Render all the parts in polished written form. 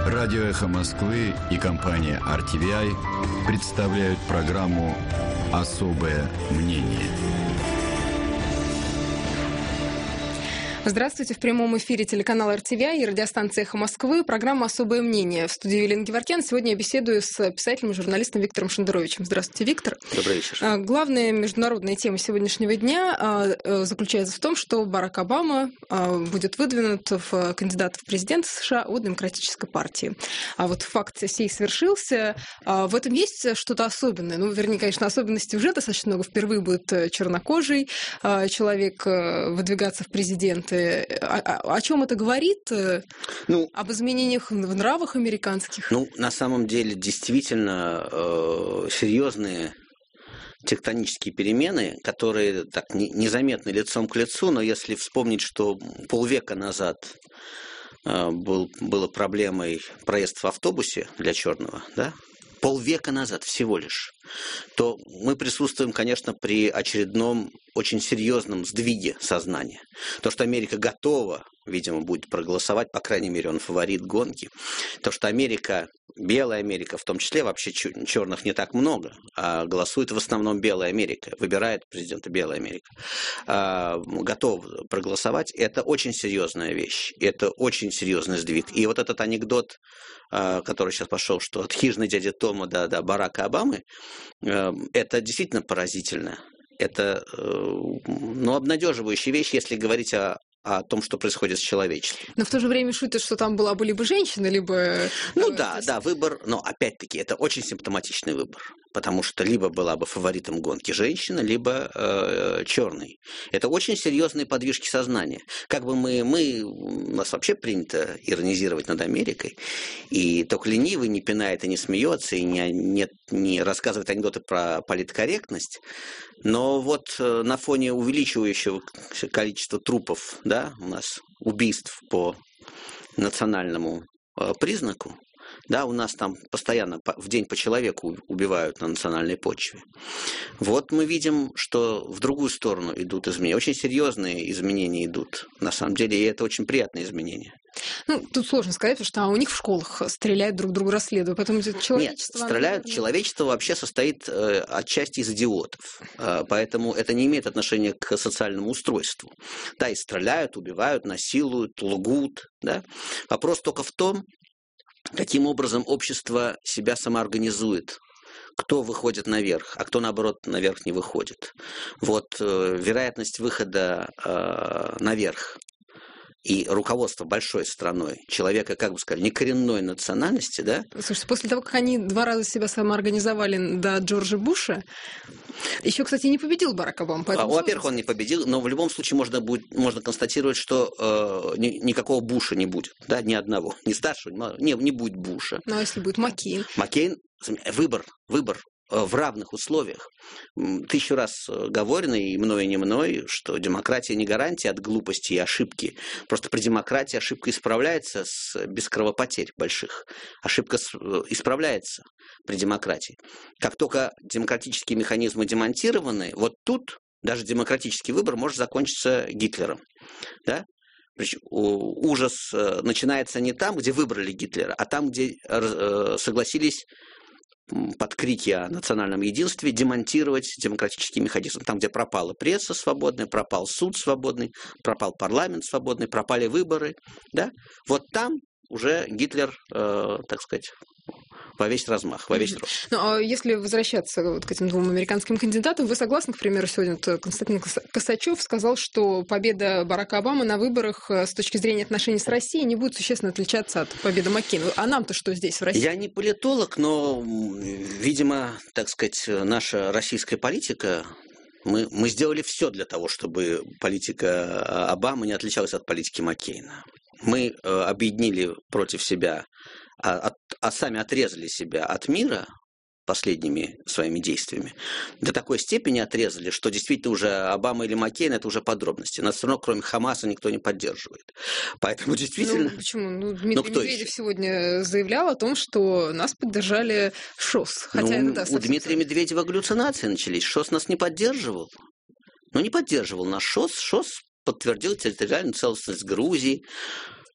Радио «Эхо Москвы» и компания RTVI представляют программу «Особое мнение». Здравствуйте. В прямом эфире телеканала RTVI и радиостанции «Эхо Москвы». Программа «Особое мнение». В студии Елена Геворкян. Сегодня я беседую с писателем и журналистом Виктором Шендеровичем. Здравствуйте, Виктор. Добрый вечер. Главная международная тема сегодняшнего дня заключается в том, что Барак Обама будет выдвинут в кандидата в президенты США от Демократической партии. А вот факт сей свершился. В этом есть что-то особенное. Ну, вернее, конечно, особенностей уже достаточно много. Впервые будет чернокожий человек выдвигаться в президенты. О чем это говорит? Об изменениях в нравах американских? На самом деле, действительно серьезные тектонические перемены, которые так незаметны лицом к лицу, но если вспомнить, что полвека назад было проблемой проезд в автобусе для черного, да? Полвека назад всего лишь, то мы присутствуем, конечно, при очередном очень серьезном сдвиге сознания. То, что Америка готова, видимо, будет проголосовать, по крайней мере, он фаворит гонки. То, что Америка, белая Америка, в том числе, вообще черных не так много, а голосует в основном белая Америка, выбирает президента белая Америка, готова проголосовать, это очень серьезная вещь, это очень серьезный сдвиг. И вот этот анекдот, который сейчас пошел, что от хижины дяди Тома до Барака Обамы, это действительно поразительно. Это обнадеживающая вещь, если говорить о том, что происходит с человечеством. Но в то же время шутят, что там была бы либо женщина, либо... Да, выбор, но опять-таки это очень симптоматичный выбор, потому что либо была бы фаворитом гонки женщина, либо черный. Это очень серьезные подвижки сознания. Как бы у нас вообще принято иронизировать над Америкой, и только ленивый не пинает и не смеется, и не рассказывает анекдоты про политкорректность, но вот на фоне увеличивающегося количества трупов, да, у нас убийств по национальному признаку, да, у нас там постоянно в день по человеку убивают на национальной почве. Вот мы видим, что в другую сторону идут изменения. Очень серьезные изменения идут, на самом деле, и это очень приятные изменения. Тут сложно сказать, потому что у них в школах стреляют друг друга, расследуют. Поэтому человечество... Нет, стреляют. Человечество вообще состоит отчасти из идиотов. Поэтому это не имеет отношения к социальному устройству. Да, и стреляют, убивают, насилуют, лгут. Да? Вопрос только в том, каким образом общество себя самоорганизует. Кто выходит наверх, а кто, наоборот, наверх не выходит. Вот вероятность выхода наверх и руководство большой страной, человека, как бы сказали, некоренной национальности, да? Слушайте, после того, как они 2 раза себя самоорганизовали до Джорджа Буша, еще, кстати, не победил Барак Обама. Во-первых, он не победил, но в любом случае можно констатировать, что никакого Буша не будет, да, ни одного, ни старшего, не будет Буша. Ну, а если будет Маккейн? Маккейн, выбор в равных условиях. 1000 раз говорено, и мной, и не мной, что демократия не гарантия от глупости и ошибки. Просто при демократии ошибка исправляется без кровопотерь больших. Ошибка исправляется при демократии. Как только демократические механизмы демонтированы, вот тут даже демократический выбор может закончиться Гитлером. Да? Ужас начинается не там, где выбрали Гитлера, а там, где согласились под крики о национальном единстве демонтировать демократический механизм. Там, где пропала пресса свободная, пропал суд свободный, пропал парламент свободный, пропали выборы. Да? Вот там уже Гитлер, так сказать, во весь размах, во весь рост. Ну, а если возвращаться вот к этим 2 американским кандидатам, вы согласны, к примеру, сегодня Константин Косачев сказал, что победа Барака Обамы на выборах с точки зрения отношений с Россией не будет существенно отличаться от победы Маккейна. А нам-то что здесь, в России? Я не политолог, но, видимо, так сказать, наша российская политика... Мы сделали все для того, чтобы политика Обамы не отличалась от политики Маккейна. Мы объединили против себя, сами отрезали себя от мира последними своими действиями. До такой степени отрезали, что действительно уже Обама или Маккейн – это уже подробности. Нас все равно, кроме Хамаса, никто не поддерживает. Поэтому действительно... Почему? Дмитрий Медведев сегодня заявлял о том, что нас поддержали ШОС. Хотя это у Дмитрия Медведева галлюцинации начались. ШОС нас не поддерживал. Не поддерживал нас ШОС. ШОС подтвердил территориальную целостность Грузии.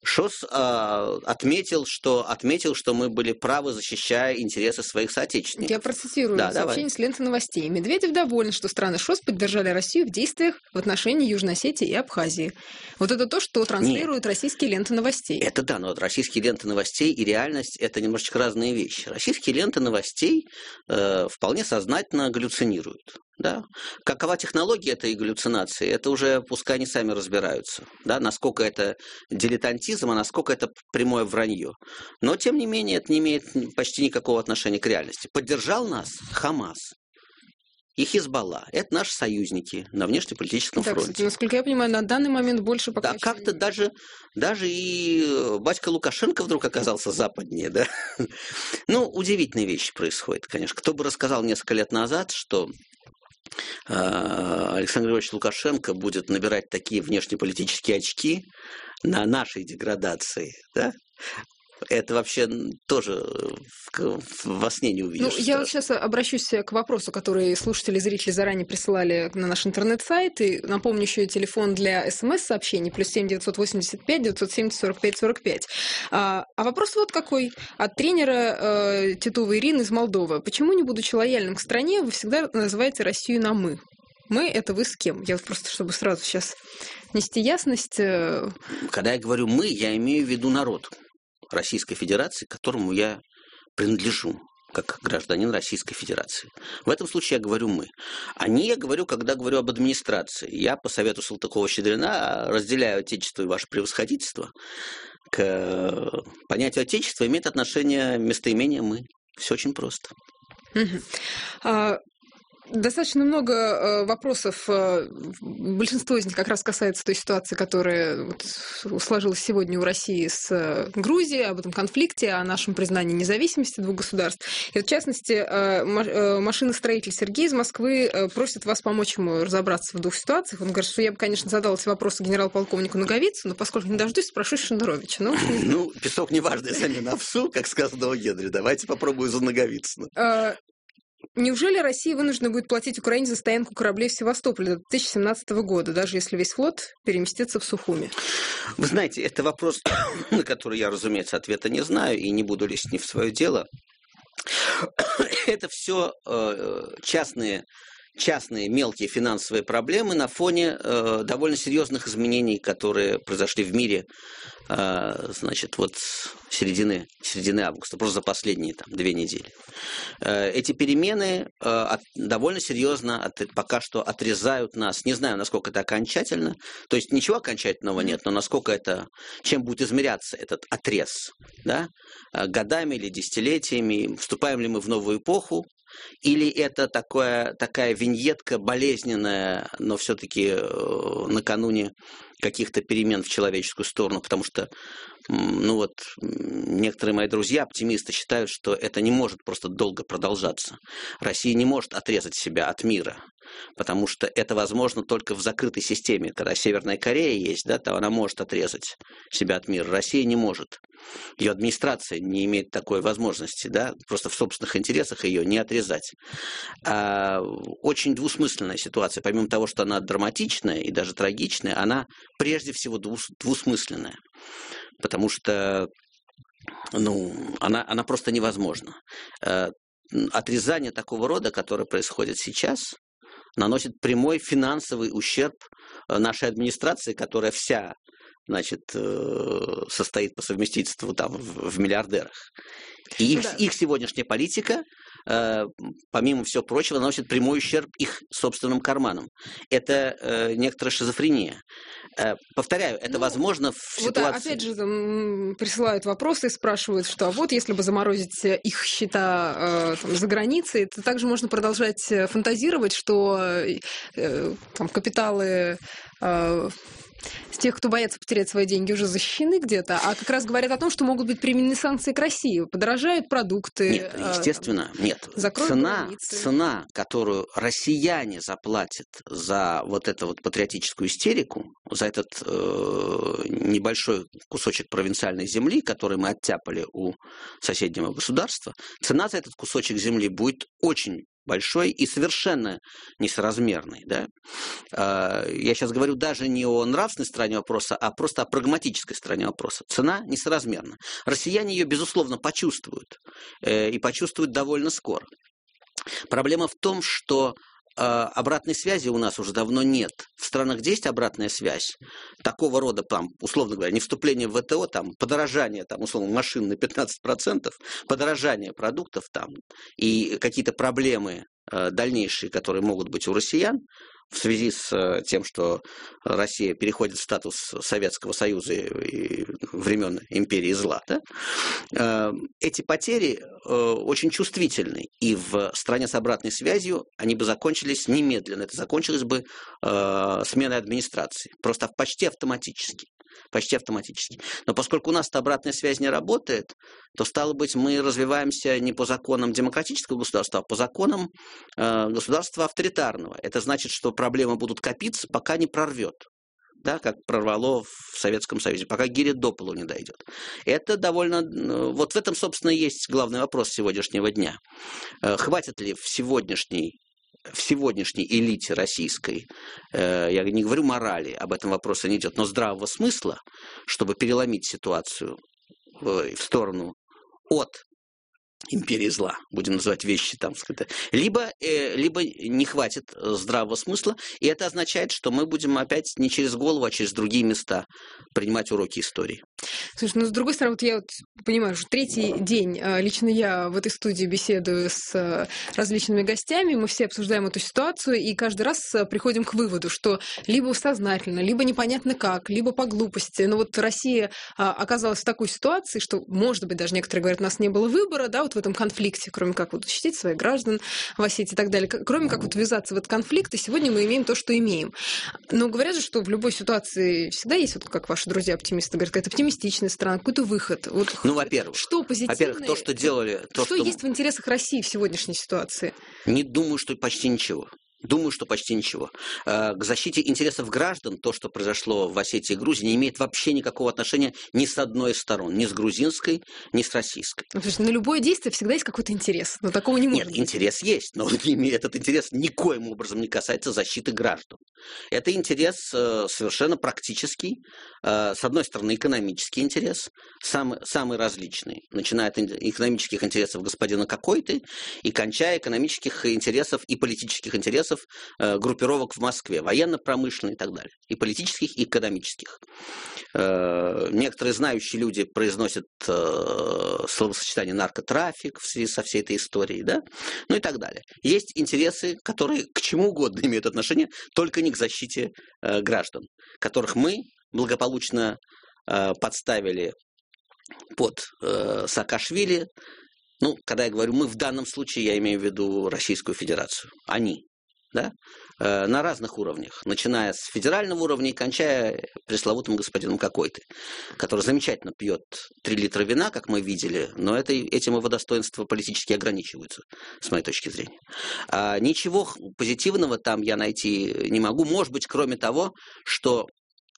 ШОС отметил, что мы были правы, защищая интересы своих соотечественников. Я процитирую сообщение с ленты новостей. Медведев доволен, что страны ШОС поддержали Россию в действиях в отношении Южной Осетии и Абхазии. Вот это то, что транслируют российские ленты новостей. Это да, но вот российские ленты новостей и реальность – это немножечко разные вещи. Российские ленты новостей вполне сознательно галлюцинируют. Да? Какова технология этой галлюцинации, это уже пускай они сами разбираются. Да? Насколько это дилетантизм, а насколько это прямое вранье. Но, тем не менее, это не имеет почти никакого отношения к реальности. Поддержал нас Хамас и Хизбалла. Это наши союзники на внешнеполитическом фронте. Кстати, насколько я понимаю, на данный момент больше пока... Да, как-то даже и батька Лукашенко вдруг оказался западнее, да? Ну, удивительные вещи происходят, конечно. Кто бы рассказал несколько лет назад, что Александр Григорьевич Лукашенко будет набирать такие внешнеполитические очки на нашей деградации, да? Это вообще тоже во сне не увидишь. Ну, я вот сейчас обращусь к вопросу, который слушатели и зрители заранее присылали на наш интернет-сайт. И напомню еще телефон для СМС-сообщений +7 985 970 45 45. А вопрос вот какой. От тренера Титовой Ирины из Молдовы. Почему, не будучи лояльным к стране, вы всегда называете Россию на «мы»? Мы – это вы с кем? Я вот просто, чтобы сразу сейчас нести ясность. Когда я говорю «мы», я имею в виду народ Российской Федерации, к которому я принадлежу, как гражданин Российской Федерации. В этом случае я говорю «мы». А не я говорю, когда говорю об администрации. Я по совету Салтыкова-Щедрина разделяю отечество и ваше превосходительство. К понятию отечества имеет отношение местоимение «мы». Все очень просто. Достаточно много вопросов, большинство из них как раз касается той ситуации, которая сложилась сегодня у России с Грузией, об этом конфликте, о нашем признании независимости двух государств. И в частности, машиностроитель Сергей из Москвы просит вас помочь ему разобраться в двух ситуациях. Он говорит, что я бы, конечно, задал эти вопросы генерал-полковнику Наговицыну, но поскольку не дождусь, спрошу Шендеровича. Ну, песок не важный, сами на овсу, как сказано у Генри. Давайте попробую за Наговицына. Неужели Россия вынуждена будет платить Украине за стоянку кораблей в Севастополе до 2017 года, даже если весь флот переместится в Сухуми? Вы знаете, это вопрос, на который я, разумеется, ответа не знаю и не буду лезть не в свое дело. Это все частные мелкие финансовые проблемы на фоне довольно серьезных изменений, которые произошли в мире, значит, вот середины августа, просто за последние 2 недели. Эти перемены довольно серьезно пока что отрезают нас. Не знаю, насколько это окончательно. То есть ничего окончательного нет, но насколько это, чем будет измеряться этот отрез, да? Годами или десятилетиями, вступаем ли мы в новую эпоху, или это такая виньетка болезненная, но все-таки накануне каких-то перемен в человеческую сторону, потому что, некоторые мои друзья, оптимисты, считают, что это не может просто долго продолжаться. Россия не может отрезать себя от мира, потому что это возможно только в закрытой системе. Когда Северная Корея есть, да, то она может отрезать себя от мира. Россия не может. Ее администрация не имеет такой возможности, да, просто в собственных интересах ее не отрезать. Очень двусмысленная ситуация. Помимо того, что она драматичная и даже трагичная, она прежде всего двусмысленная. Потому что она просто невозможна. Отрезание такого рода, которое происходит сейчас, наносит прямой финансовый ущерб нашей администрации, которая вся, значит, состоит по совместительству в миллиардерах. И их сегодняшняя политика, помимо всего прочего, наносит прямой ущерб их собственным карманам. Это некоторая шизофрения. Повторяю, это возможно в ситуации... Опять же, присылают вопросы и спрашивают, что вот если бы заморозить их счета за границей, то также можно продолжать фантазировать, что капиталы... с тех, кто боится потерять свои деньги, уже защищены где-то, а как раз говорят о том, что могут быть применены санкции к России. Подорожают продукты. Нет, естественно, нет. Цена, которую россияне заплатят за вот эту вот патриотическую истерику, за этот небольшой кусочек провинциальной земли, который мы оттяпали у соседнего государства, цена за этот кусочек земли будет очень большой и совершенно несоразмерный. Да? Я сейчас говорю даже не о нравственной стороне вопроса, а просто о прагматической стороне вопроса. Цена несоразмерна. Россияне ее, безусловно, почувствуют. И почувствуют довольно скоро. Проблема в том, что обратной связи у нас уже давно нет. В странах, где есть обратная связь, такого рода, там, условно говоря, не вступление в ВТО, там, подорожание, там, условно, машин на 15%, подорожание продуктов там, и какие-то проблемы дальнейшие, которые могут быть у россиян, в связи с тем, что Россия переходит в статус Советского Союза и времен империи зла, да? Эти потери очень чувствительны. И в стране с обратной связью они бы закончились немедленно. Это закончилось бы сменой администрации. Просто почти автоматически. Почти автоматически. Но поскольку у нас эта обратная связь не работает, то, стало быть, мы развиваемся не по законам демократического государства, а по законам государства авторитарного. Это значит, что проблемы будут копиться, пока не прорвет. Да, как прорвало в Советском Союзе, пока гири до полу не дойдет. Это довольно... Вот в этом, собственно, и есть главный вопрос сегодняшнего дня. Хватит ли в сегодняшней элите российской, я не говорю морали, об этом вопроса не идет, но здравого смысла, чтобы переломить ситуацию в сторону от империи зла, будем называть вещи там, либо не хватит здравого смысла, и это означает, что мы будем опять не через голову, а через другие места принимать уроки истории. Слушай, ну, с другой стороны, я понимаю, что третий день лично я в этой студии беседую с различными гостями, мы все обсуждаем эту ситуацию, и каждый раз приходим к выводу, что либо сознательно, либо непонятно как, либо по глупости. Но вот Россия оказалась в такой ситуации, что, может быть, даже некоторые говорят, у нас не было выбора, да, вот в этом конфликте, кроме как вот защитить своих граждан в Осетии и так далее, кроме как вот ввязаться в этот конфликт, и сегодня мы имеем то, что имеем. Но говорят же, что в любой ситуации всегда есть, вот как ваши друзья-оптимисты говорят, какая-то оптимистичная сторона, какой-то выход. Вот, ну, во-первых, что позитивное, во-первых, то, что делали... Что есть в интересах России в сегодняшней ситуации? Не думаю, что почти ничего. Думаю, что почти ничего. К защите интересов граждан то, что произошло в Осетии и Грузии, не имеет вообще никакого отношения ни с одной из сторон. Ни с грузинской, ни с российской. То есть на любое действие всегда есть какой-то интерес. Но такого не может быть. Нет, интерес есть, но этот интерес никоим образом не касается защиты граждан. Это интерес совершенно практический. С одной стороны, экономический интерес, самый различный. Начиная от экономических интересов господина Какой-то и кончая экономических интересов и политических интересов группировок в Москве, военно-промышленные и так далее, и политических, и экономических. Некоторые знающие люди произносят словосочетание наркотрафик в связи со всей этой историей, да? Ну и так далее. Есть интересы, которые к чему угодно имеют отношение, только не к защите граждан, которых мы благополучно подставили под Саакашвили. Ну, когда я говорю «мы», в данном случае я имею в виду Российскую Федерацию. Они. Да? На разных уровнях, начиная с федерального уровня и кончая пресловутым господином Какой-то, который замечательно пьет 3 литра вина, как мы видели, но этим его достоинства политически ограничиваются, с моей точки зрения. Ничего позитивного там я найти не могу, может быть, кроме того, что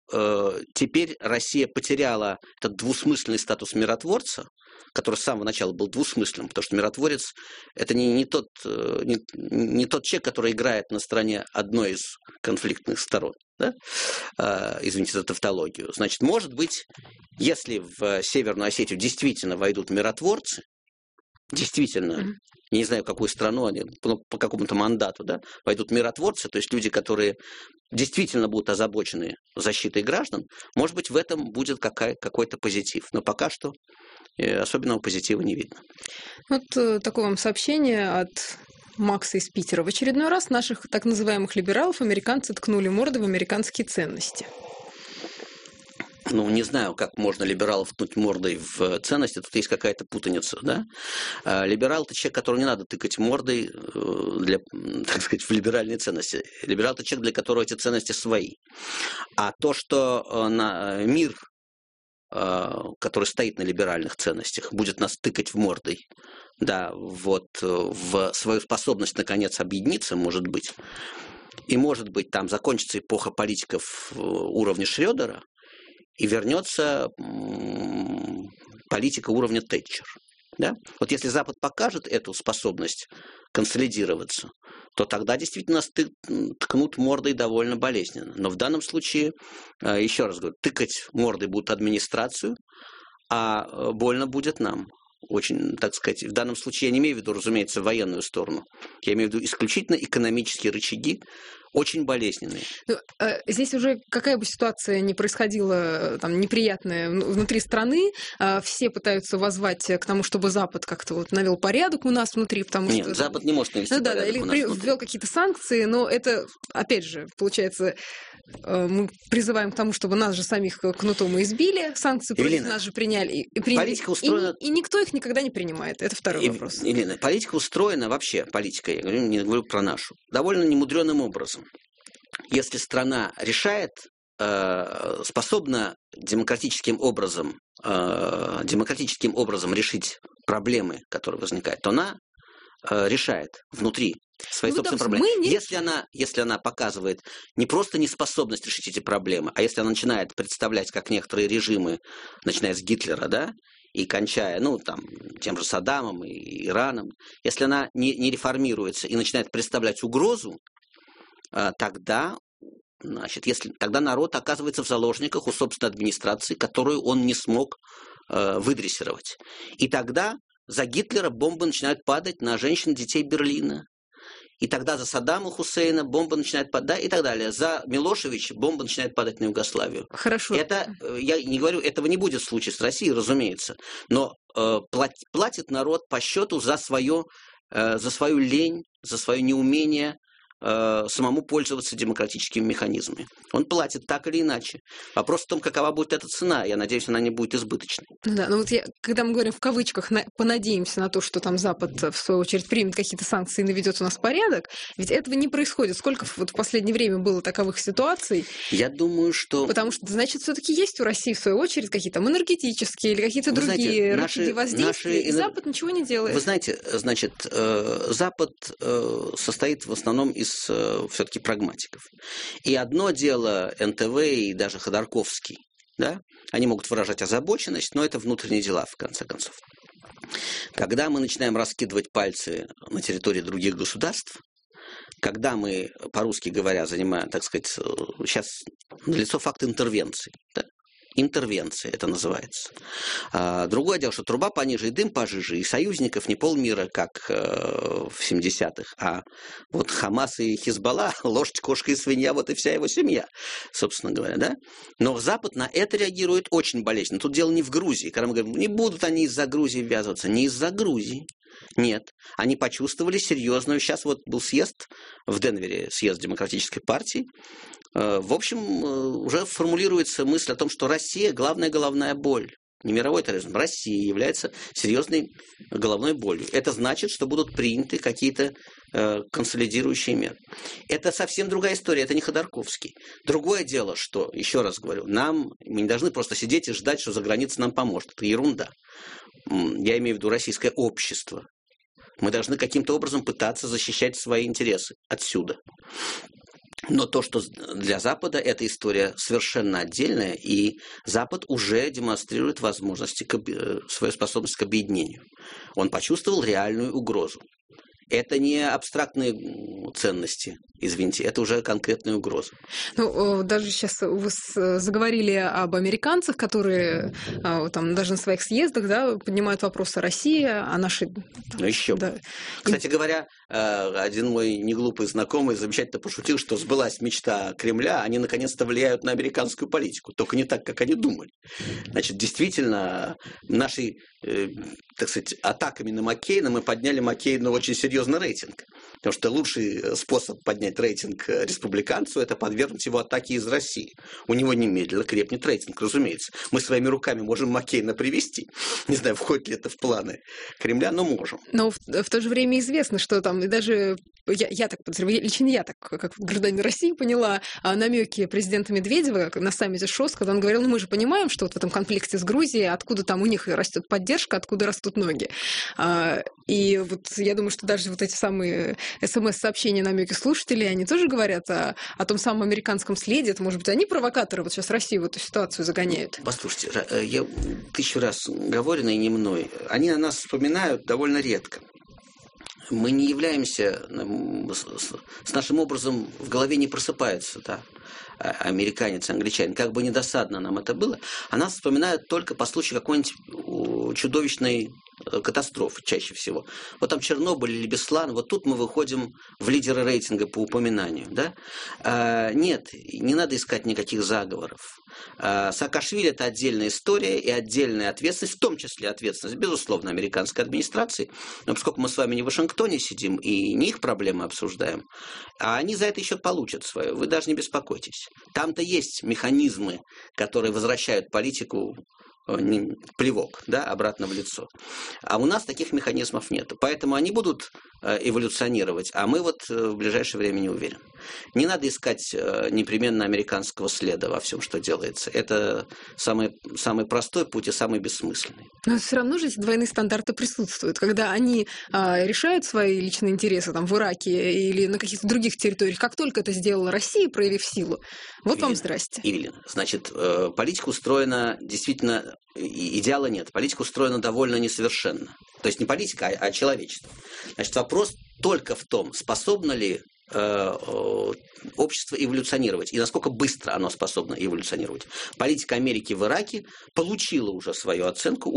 теперь Россия потеряла этот двусмысленный статус миротворца, который с самого начала был двусмысленным, потому что миротворец – это не тот человек, который играет на стороне одной из конфликтных сторон. Да? Извините за тавтологию. Значит, может быть, если в Северную Осетию действительно войдут миротворцы, действительно, я не знаю, в какую страну они, по какому-то мандату, да, войдут миротворцы, то есть люди, которые действительно будут озабочены защитой граждан, может быть, в этом будет какой-то позитив. Но пока что особенного позитива не видно. Вот такое вам сообщение от Макса из Питера. В очередной раз наших так называемых либералов американцы ткнули мордой в американские ценности. Ну, не знаю, как можно либералов ткнуть мордой в ценности, тут есть какая-то путаница, да? Либерал – это человек, которого не надо тыкать мордой для, так сказать, в либеральные ценности. Либерал – это человек, для которого эти ценности свои. А то, что мир, который стоит на либеральных ценностях, будет нас тыкать в мордой, да, вот в свою способность, наконец, объединиться, может быть. И, может быть, там закончится эпоха политиков уровня Шрёдера, и вернется политика уровня Тэтчер. Да? Вот если Запад покажет эту способность консолидироваться, то тогда действительно ткнут мордой довольно болезненно. Но в данном случае, еще раз говорю, тыкать мордой будут администрацию, а больно будет нам. Очень, так сказать, в данном случае я не имею в виду, разумеется, военную сторону. Я имею в виду исключительно экономические рычаги, очень болезненные. Здесь уже какая бы ситуация ни происходила, там, неприятная внутри страны, все пытаются воззвать к тому, чтобы Запад как-то вот навел порядок у нас внутри, потому Нет, что... Запад не может навести порядок или у нас внутри. ввел какие-то санкции, но это, опять же, получается, мы призываем к тому, чтобы нас же самих кнутом и избили, санкции против нас же приняли. Политика устроена... И никто их никогда не принимает. Это второй вопрос. Елена, политика устроена вообще, политика, я не говорю про нашу, довольно немудрёным образом. Если страна решает, способна демократическим образом решить проблемы, которые возникают, то она решает внутри свои собственные проблемы. Если она показывает не просто неспособность решить эти проблемы, а если она начинает представлять, как некоторые режимы, начиная с Гитлера, да, и кончая, тем же Саддамом и Ираном, если она не реформируется и начинает представлять угрозу, тогда народ оказывается в заложниках у собственной администрации, которую он не смог выдрессировать. И тогда за Гитлера бомбы начинают падать на женщин, детей Берлина. И тогда за Саддама Хусейна бомба начинает падать, и так далее. За Милошевича бомба начинает падать на Югославию. Хорошо. Это, я не говорю, этого не будет в случае с Россией, разумеется. Но платит народ по счету за свою лень, за свое неумение самому пользоваться демократическими механизмами. Он платит так или иначе. Вопрос в том, какова будет эта цена. Я надеюсь, она не будет избыточной. Да, но вот когда мы говорим в кавычках, понадеемся на то, что там Запад, в свою очередь, примет какие-то санкции и наведет у нас порядок, ведь этого не происходит. Сколько вот в последнее время было таковых ситуаций? Я думаю, что... Потому что, значит, все-таки есть у России, в свою очередь, какие-то энергетические или какие-то другие рычаги воздействия, и Запад ничего не делает. Вы знаете, значит, Запад состоит в основном из все-таки прагматиков. И одно дело НТВ и даже Ходорковский, да, они могут выражать озабоченность, но это внутренние дела, в конце концов. Когда мы начинаем раскидывать пальцы на территории других государств, когда мы, по-русски говоря, занимаем, так сказать, сейчас налицо факт интервенции, да? Интервенция это называется. Другое дело, что труба пониже и дым пожиже, и союзников не полмира, как в 70-х, а вот Хамас и Хизбалла, лошадь, кошка и свинья, вот и вся его семья, собственно говоря, да? Но Запад на это реагирует очень болезненно. Тут дело не в Грузии, когда мы говорим, не будут они из-за Грузии ввязываться, не из-за Грузии. Нет, они почувствовали серьезную... Сейчас вот был съезд в Денвере, съезд Демократической партии. В общем, уже формулируется мысль о том, что Россия – главная головная боль. Не мировой терроризм, Россия является серьезной головной болью. Это значит, что будут приняты какие-то консолидирующие меры. Это совсем другая история, это не Ходорковский. Другое дело, что, еще раз говорю, мы не должны просто сидеть и ждать, что за границей нам поможет. Это ерунда. Я имею в виду российское общество. Мы должны каким-то образом пытаться защищать свои интересы отсюда. Но то, что для Запада эта история совершенно отдельная, и Запад уже демонстрирует свою способность к объединению. Он почувствовал реальную угрозу. Это не абстрактные ценности, извините, это уже конкретная угроза. Даже сейчас вы заговорили об американцах, которые там даже на своих съездах, да, поднимают вопрос о России, о нашей... Еще да. Кстати говоря, один мой неглупый знакомый замечательно пошутил, что сбылась мечта Кремля, они наконец-то влияют на американскую политику, только не так, как они думали. Значит, действительно, нашей, так сказать, атаками на Маккейна мы подняли Маккейну очень серьезный рейтинг. Потому что лучший способ поднять рейтинг республиканцу – это подвергнуть его атаке из России. У него немедленно крепнет рейтинг, разумеется. Мы своими руками можем Маккейна привести. Не знаю, входит ли это в планы Кремля, но можем. Но в то же время известно, что там и даже я так подозреваю, лично я так, как гражданин России, поняла намеки президента Медведева на саммите ШОС, когда он говорил, мы же понимаем, что вот в этом конфликте с Грузией, откуда там у них растет поддержка, откуда растут ноги. И вот я думаю, что даже вот эти самые СМС-сообщения, намеки слушателей, они тоже говорят о том самом американском следе. Это, может быть, они провокаторы вот сейчас Россию в эту ситуацию загоняют? Послушайте, я 1000 раз говорено и не мной. Они о нас вспоминают довольно редко. мы не являемся, с нашим образом в голове не просыпается, да, американец, англичанин, как бы недосадно нам это было, а нас вспоминают только по случаю какой-нибудь чудовищной катастрофы чаще всего. Вот там Чернобыль или Беслан, вот тут мы выходим в лидеры рейтинга по упоминанию. Да? Нет, не надо искать никаких заговоров. Саакашвили – это отдельная история и отдельная ответственность, в том числе ответственность, безусловно, американской администрации. Но поскольку мы с вами не в Вашингтоне сидим и не их проблемы обсуждаем, а они за это еще получат свое, вы даже не беспокойтесь. Там-то есть механизмы, которые возвращают политику плевок, да, обратно в лицо. А у нас таких механизмов нет. Поэтому они будут эволюционировать, а мы вот в ближайшее время не уверены. Не надо искать непременно американского следа во всем, что делается. Это самый простой путь и самый бессмысленный. Но все равно же эти двойные стандарты присутствуют. Когда они решают свои личные интересы там, в Ираке или на каких-то других территориях, как только это сделала Россия, проявив силу, вот вам здрасте. Ирина, значит, политика устроена действительно, идеала нет. Политика устроена довольно несовершенно. То есть не политика, а человечество. Значит, вопрос только в том, способно ли общество эволюционировать и насколько быстро оно способно эволюционировать. Политика Америки в Ираке получила уже свою оценку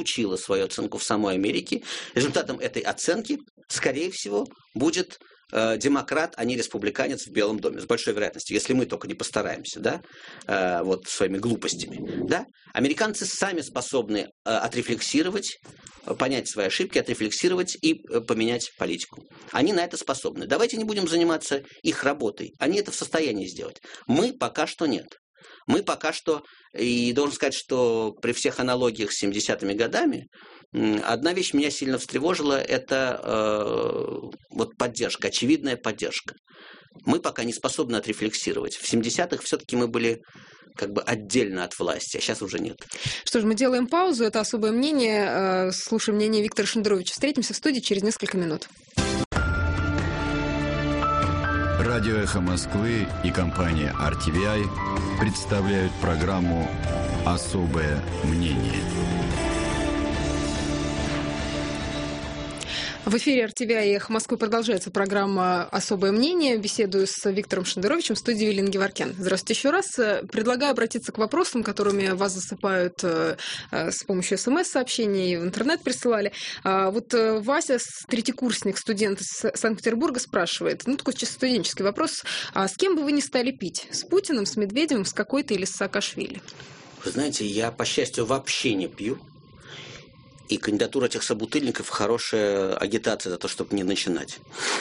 в самой Америке. Результатом этой оценки, скорее всего, будет демократ, а не республиканец в Белом доме. С большой вероятностью, если мы только не постараемся, да, вот своими глупостями. Да? Американцы сами способны отрефлексировать, понять свои ошибки, отрефлексировать и поменять политику. Они на это способны. Давайте не будем заниматься их работой. Они это в состоянии сделать. Мы пока что нет. Мы пока что, и должен сказать, что при всех аналогиях с 70-ми годами, одна вещь меня сильно встревожила, это вот поддержка, очевидная поддержка. Мы пока не способны отрефлексировать. В 70-х все-таки мы были как бы отдельно от власти, а сейчас уже нет. Что ж, мы делаем паузу. Это особое мнение. Слушаем мнение Виктора Шендеровича. Встретимся в студии через несколько минут. Радио «Эхо Москвы» и компания RTVI представляют программу «Особое мнение». В эфире RTVI и «Эхо Москвы» продолжается программа «Особое мнение». Беседую с Виктором Шендеровичем в студии Елена Геворкян. Здравствуйте еще раз. Предлагаю обратиться к вопросам, которыми вас засыпают с помощью СМС-сообщений, в интернет присылали. Вот Вася, третьекурсник, студент из Санкт-Петербурга, спрашивает, такой чисто студенческий вопрос, а с кем бы вы не стали пить? С Путиным, с Медведевым, с какой-то или с Саакашвили? Вы знаете, я, по счастью, вообще не пью. И кандидатура этих собутыльников – хорошая агитация за то, чтобы не начинать.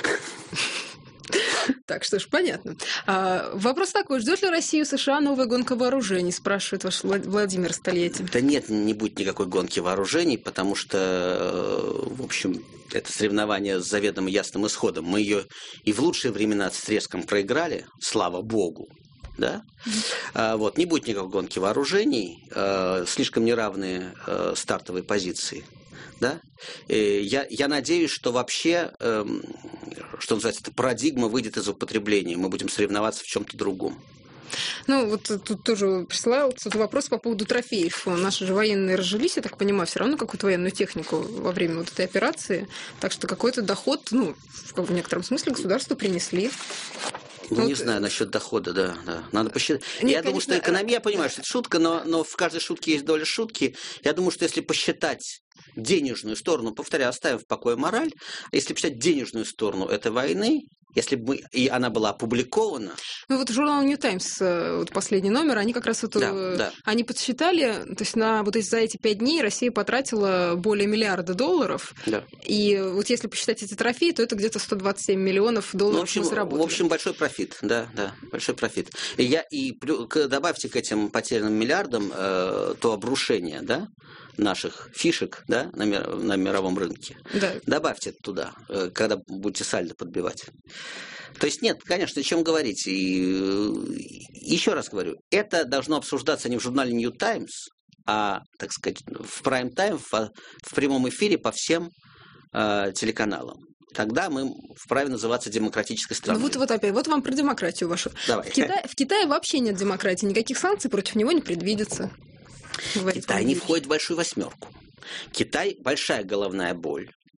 Так, что ж, понятно. Вопрос такой. Ждет ли Россию США новая гонка вооружений? Спрашивает ваш Владимир Стольетти. Да нет, не будет никакой гонки вооружений, потому что, в общем, это соревнование с заведомо ясным исходом. Мы ее и в лучшие времена с треском проиграли, слава богу. Да? Вот, не будет никакой гонки вооружений, слишком неравные стартовые позиции. Да? Я надеюсь, что вообще, что называется, эта парадигма выйдет из употребления. Мы будем соревноваться в чем-то другом. Ну, вот тут тоже присылался вопрос по поводу трофеев. Наши же военные разжились, я так понимаю, все равно какую-то военную технику во время вот этой операции. Так что какой-то доход, в некотором смысле государству принесли. Не знаю насчет дохода, да. Надо посчитать. Я думаю, что экономия, я понимаю, что это шутка, но в каждой шутке есть доля шутки. Я думаю, что если посчитать денежную сторону, повторяю, оставим в покое мораль, если посчитать денежную сторону этой войны, если бы и она была опубликована. Вот журнал New Times, вот последний номер, они как раз они подсчитали, то есть за эти 5 дней Россия потратила более $1 миллиарда. Да. И вот если посчитать эти трофеи, то это где-то $127 миллионов мы заработали. В общем, большой профит, да, большой профит. Добавьте к этим потерянным миллиардам то обрушение, да, наших фишек, да, на мировом рынке. Да. Добавьте это туда, когда будете сальдо подбивать. То есть нет, конечно, о чем говорить. И еще раз говорю, это должно обсуждаться не в журнале New Times, а, так сказать, в прайм-тайм, в прямом эфире по всем телеканалам. Тогда мы вправе называться демократической страной. Вот опять, вот вам про демократию вашу. Давай. В Китае вообще нет демократии, никаких санкций против него не предвидится. Китай не входит в большую восьмерку. Китай – большая головная боль.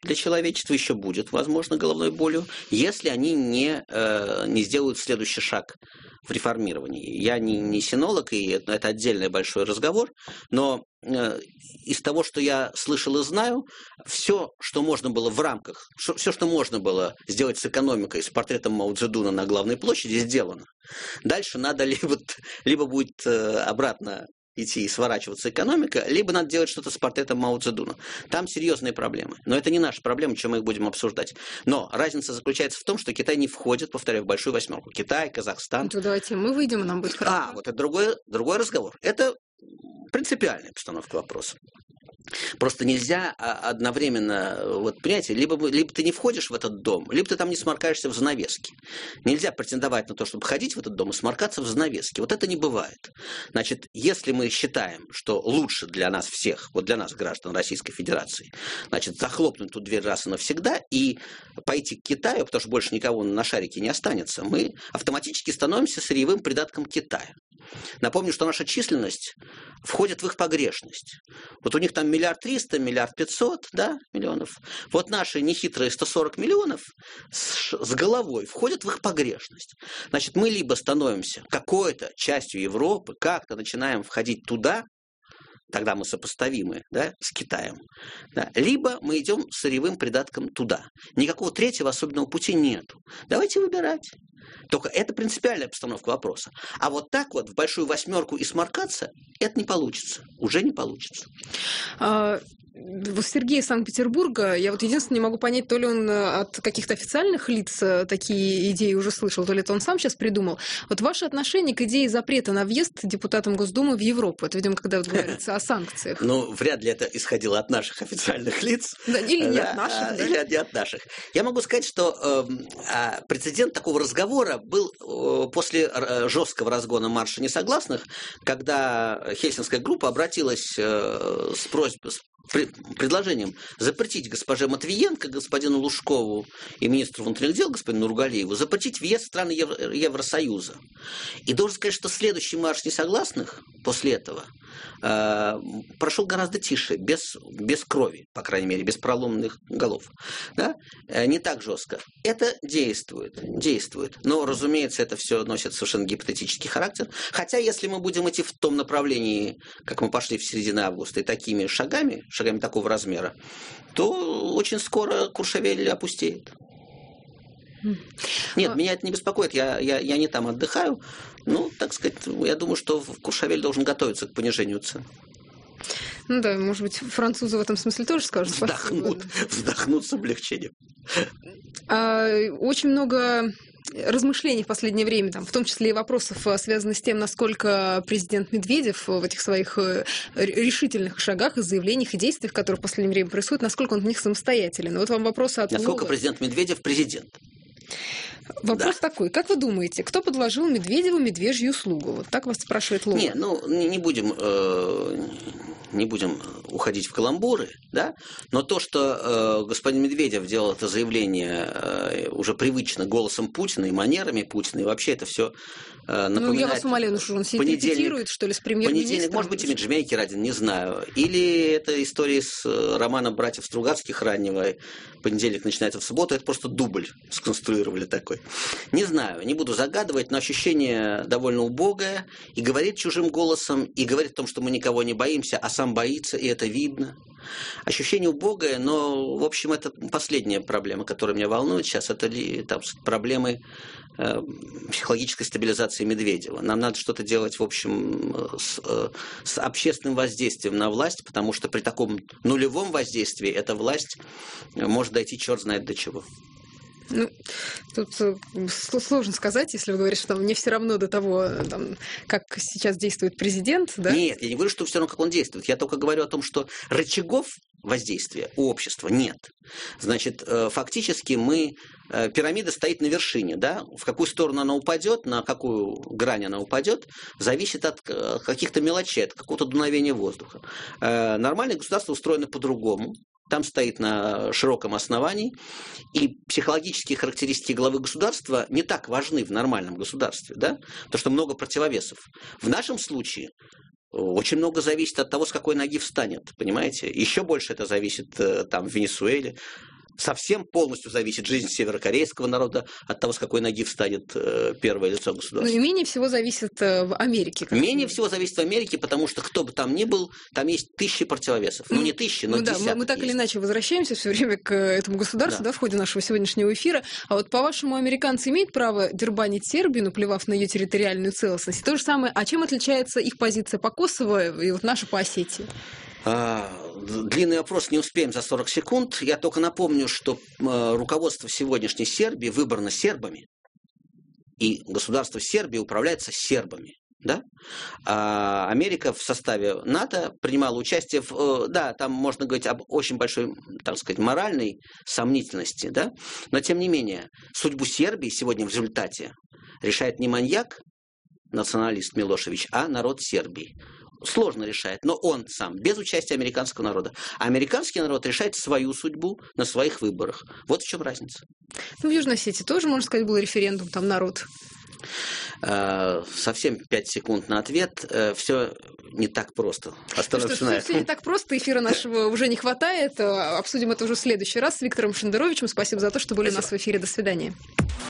для человечества еще будет, возможно, головной болью, если они не сделают следующий шаг в реформировании. Я не синолог, и это отдельный большой разговор, но из того, что я слышал и знаю, все, что можно было в рамках, все, что можно было сделать с экономикой, с портретом Мао Цзэдуна на главной площади, сделано. Дальше надо либо будет обратно идти и сворачиваться экономика, либо надо делать что-то с портретом Мао Цзэдуна. Там серьезные проблемы. Но это не наша проблема, чем мы их будем обсуждать. Но разница заключается в том, что Китай не входит, повторяю, в большую восьмерку. Китай, Казахстан. То давайте мы выйдем, и нам будет хорошо. Вот это другой разговор. Это принципиальная постановка вопроса. Просто нельзя одновременно, понимаете, либо ты не входишь в этот дом, либо ты там не сморкаешься в занавески. Нельзя претендовать на то, чтобы ходить в этот дом и сморкаться в занавески. Вот это не бывает. Значит, если мы считаем, что лучше для нас всех, для нас, граждан Российской Федерации, значит, захлопнуть тут дверь раз и навсегда и пойти к Китаю, потому что больше никого на шарике не останется, мы автоматически становимся сырьевым придатком Китая. Напомню, что наша численность входит в их погрешность. У них там 1 300 000 000, 1 500 000 миллионов. Вот наши нехитрые 140 миллионов с головой входят в их погрешность. Значит, мы либо становимся какой-то частью Европы, как-то начинаем входить туда, тогда мы сопоставимы, с Китаем, либо мы идем сырьевым придатком туда. Никакого третьего особенного пути нету. Давайте выбирать. Только это принципиальная постановка вопроса. А вот так вот в большую восьмерку и сморкаться, это не получится. Уже не получится. Сергей из Санкт-Петербурга, я единственное не могу понять, то ли он от каких-то официальных лиц такие идеи уже слышал, то ли это он сам сейчас придумал. Ваше отношение к идее запрета на въезд депутатам Госдумы в Европу, это, видимо, когда говорится о санкциях. Вряд ли это исходило от наших официальных лиц. Или не от наших. Или не от наших. Я могу сказать, что прецедент такого разговора был после жесткого разгона марша несогласных, когда Хельсинская группа обратилась с предложением запретить госпоже Матвиенко, господину Лужкову и министру внутренних дел, господину Нургалиеву, запретить въезд в страны Евросоюза. И должен сказать, что следующий марш несогласных после этого прошел гораздо тише, без крови, по крайней мере, без проломанных голов. Не так жестко. Это действует. Но, разумеется, это все носит совершенно гипотетический характер. Хотя, если мы будем идти в том направлении, как мы пошли в середине августа, и такими шагами такого размера, то очень скоро Куршавель опустеет. Нет, меня это не беспокоит, я не там отдыхаю. Так сказать, я думаю, что Куршавель должен готовиться к понижению цен. Может быть, французы в этом смысле тоже скажут спасибо. Вздохнут с облегчением. Очень много размышлений в последнее время, в том числе и вопросов, связанных с тем, насколько президент Медведев в этих своих решительных шагах и заявлениях и действиях, которые в последнее время происходят, насколько он в них самостоятелен. Вам вопрос от насколько президент Медведев президент? Вопрос такой. Как вы думаете, кто подложил Медведеву медвежью услугу? Так вас спрашивает Лова. Не будем уходить в каламбуры, но то, что господин Медведев делал это заявление уже привычно голосом Путина и манерами Путина, и вообще это все напоминает... я вас умоляю, что он синтетизирует, что ли, с премьер-министром? Понедельник, может быть, имиджмейкер один, не знаю. Или это история с романом братьев Стругацких раннего, понедельник начинается в субботу, это просто дубль сконструировали такой. Не знаю, не буду загадывать, но ощущение довольно убогое, и говорит чужим голосом, и говорит о том, что мы никого не боимся, а сам боится, и это видно. Ощущение убогое, но, в общем, это последняя проблема, которая меня волнует сейчас, это проблемы психологической стабилизации Медведева. Нам надо что-то делать, в общем, с общественным воздействием на власть, потому что при таком нулевом воздействии эта власть может дойти черт знает до чего. Тут сложно сказать, если вы говорите, что мне все равно до того, как сейчас действует президент. Да? Нет, я не говорю, что все равно, как он действует. Я только говорю о том, что рычагов воздействия у общества нет. Значит, фактически пирамида стоит на вершине, в какую сторону она упадет, на какую грань она упадет, зависит от каких-то мелочей, от какого-то дуновения воздуха. Нормальное государство устроено по-другому. Там стоит на широком основании, и психологические характеристики главы государства не так важны в нормальном государстве, потому что много противовесов. В нашем случае очень много зависит от того, с какой ноги встанет, понимаете? Еще больше это зависит в Венесуэле. Совсем полностью зависит жизнь северокорейского народа от того, с какой ноги встанет первое лицо государства. Но и менее всего зависит в Америке. Менее всего зависит в Америке, потому что кто бы там ни был, там есть тысячи противовесов. Ну, не тысячи, но десятки. Да, мы так или иначе возвращаемся все время к этому государству, да, в ходе нашего сегодняшнего эфира. А вот, по-вашему, американцы имеют право дербанить Сербию, наплевав на ее территориальную целостность? И то же самое, а чем отличается их позиция по Косово и вот наша по Осетии? Длинный вопрос, не успеем за 40 секунд. Я только напомню, что руководство сегодняшней Сербии выбрано сербами, и государство Сербии управляется сербами. Да? А Америка в составе НАТО принимала участие в... Да, там можно говорить об очень большой, так сказать, моральной сомнительности, да? Но, тем не менее, судьбу Сербии сегодня в результате решает не маньяк, националист Милошевич, а народ Сербии. Сложно решает, но он сам, без участия американского народа. А американский народ решает свою судьбу на своих выборах. Вот в чем разница. Ну, в Южной Осетии тоже, можно сказать, был референдум, там народ. Совсем 5 секунд на ответ. Все не так просто. Все не так просто, эфира нашего уже не хватает. Обсудим это уже в следующий раз с Виктором Шендеровичем. Спасибо за то, что были у нас в эфире. До свидания.